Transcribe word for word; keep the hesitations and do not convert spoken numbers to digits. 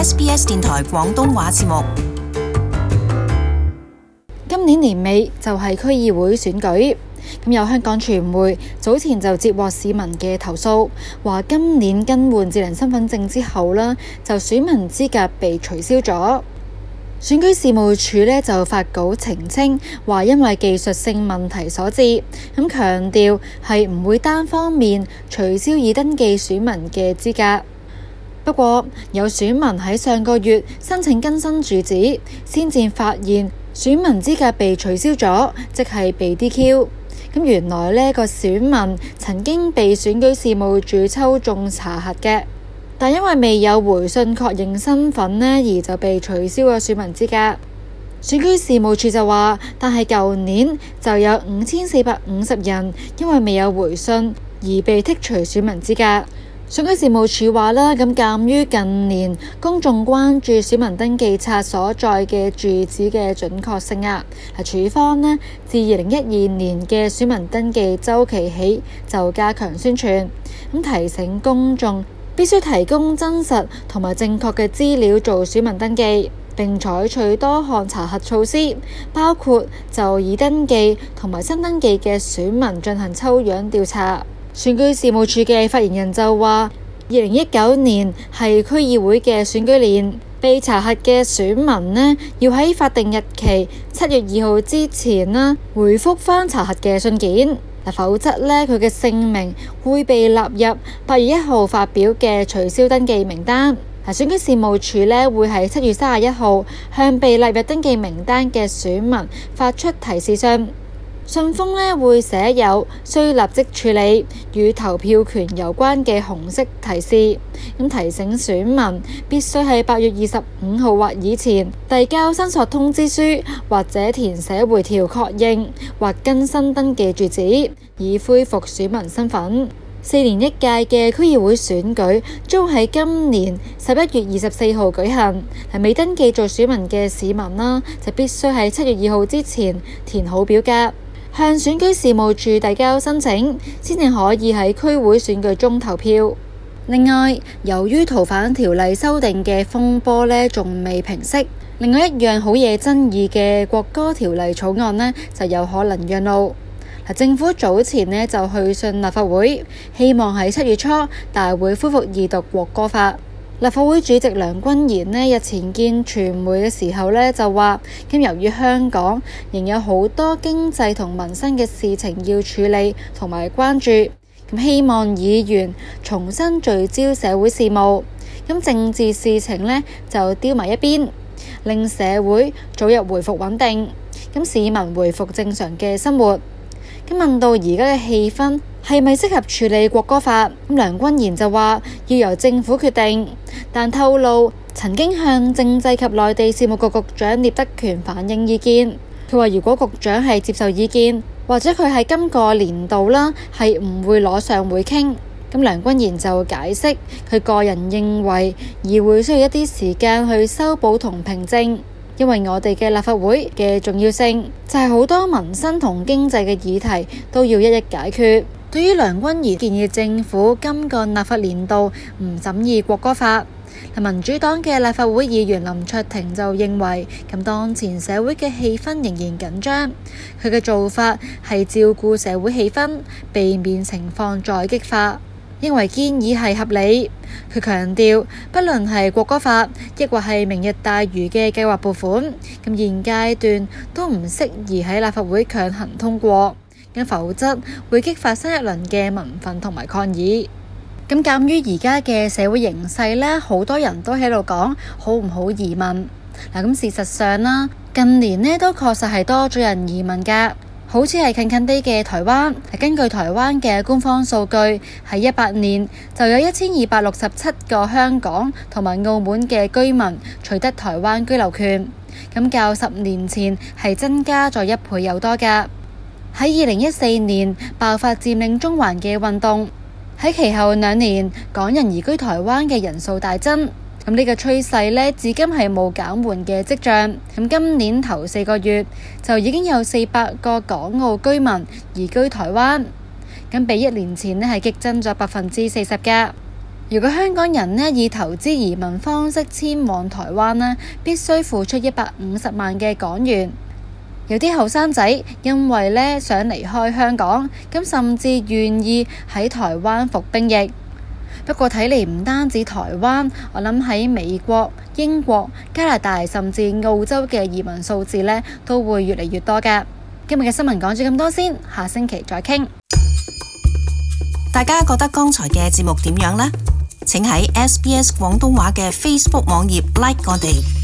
S B S 電台廣東話節目。 今年年尾就係區議會選舉，咁有香港傳媒早前就接獲市民嘅投訴，話今年更換智能身份證之後啦，就選民資格被取消咗。選舉事務處呢就發稿澄清，話因為技術性問題所致，咁強調係唔會單方面取消已登記選民嘅資格。不過有選民喺上個月申請更新住址，先至發現選民資格被取消咗，即係被 D Q。咁原來呢個選民曾經被選舉事務處抽中查核嘅，但因為未有回信確認身份呢，而就被取消咗選民資格。選舉事務處就話，但係舊年就有五千四百五十人因為未有回信而被剔除選民資格。選舉事務處話啦，咁鑑於近年公眾關注選民登記冊所在嘅住址嘅準確性啊，係處方呢自二零一二年嘅選民登記週期起就加強宣傳，咁提醒公眾必須提供真實同埋正確嘅資料做選民登記，並採取多項查核措施，包括就已登記同埋新登記嘅選民進行抽樣調查。選舉事務處嘅發言人就話，二零一九年係區議會嘅選舉年，被查核嘅選民呢，要喺法定日期七月二號之前呢回覆返查核嘅信件，否則呢，佢嘅姓名會被納入八月一號發表嘅取消登記名單。選舉事務處呢會喺七月三十一號向被納入登記名單嘅選民發出提示信。信封呢會寫有需立即處理與投票權有關嘅紅色提示，咁提醒選民必須喺八月二十五號或以前遞交申索通知書，或者填寫回條確認或更新登記住址，以恢復選民身份。四年一屆嘅區議會選舉將喺今年十一月二十四號舉行，未登記做選民嘅市民啦，就必須喺七月二號之前填好表格，向選舉事務處遞交申請，先至可以喺區會選舉中投票。另外，由於逃犯條例修訂嘅風波呢仲未平息，另外一樣好惹爭議嘅國歌條例草案呢就有可能讓路。政府早前呢就去信立法會，希望喺七月初大會恢復二讀國歌法。立法會主席梁君彥呢日前見傳媒嘅時候呢就話，咁由於香港仍有好多經濟同民生嘅事情要處理同埋關注，咁希望議員重新聚焦社會事務，咁政治事情呢就丟埋一邊，令社會早日回復穩定，咁市民回復正常嘅生活。咁問到而家嘅氣氛係咪適合處理國歌法，咁梁君彥就話要由政府決定，但透露曾經向政制及內地事務局局長聶德權反映意見。佢話如果局長係接受意見，或者佢喺今個年度啦係唔會攞上會傾。咁梁君彥就解釋，佢個人認為議會需要一啲時間去修補同平靜。因為我哋嘅立法會嘅重要性就係好多民生同經濟嘅議題都要一一解決。對於梁君彥建議政府今個立法年度唔審議國歌法，民主黨嘅立法會議員林卓廷就認為，咁當前社會嘅氣氛仍然緊張，佢嘅做法係照顧社會氣氛，避免情況再激化。認為建議係合理。佢強調，不論係國歌法，亦或係明日大嶼嘅計劃撥款，咁現階段都唔適宜喺立法會強行通過，咁否則會激發新一輪嘅民憤同埋抗議。咁鑑於而家嘅社會形勢呢，好多人都喺度講好唔好移民。嗱，咁事實上啦，近年呢都確實係多咗人移民㗎。好似係近近啲嘅台灣，根據台灣嘅官方數據，喺一八年就有一千二百六十七個香港同埋澳門嘅居民取得台灣居留權，咁較十年前係增加咗一倍有多㗎。喺二零一四年爆發佔領中環嘅運動，喺其後兩年港人移居台灣嘅人數大增。咁呢個趨勢呢，至今係冇減緩嘅跡象。咁今年頭四個月就已經有四百個港澳居民移居台灣，咁比一年前呢係激增咗百分之四十㗎。 如果香港人呢以投資移民方式遷往台灣呢，必須付出一百五十萬嘅港元。有啲後生仔因為呢想離開香港，咁甚至願意喺台灣服兵役。不過睇嚟唔單止台灣，我諗喺美國、英國、加拿大甚至澳洲嘅移民數字呢都會越嚟越多㗎。今日嘅新聞講咗咁多先，下星期再傾。 大家覺得剛才嘅節目點樣呢？請喺 S B S 廣東話嘅 Facebook 網頁 like 我哋。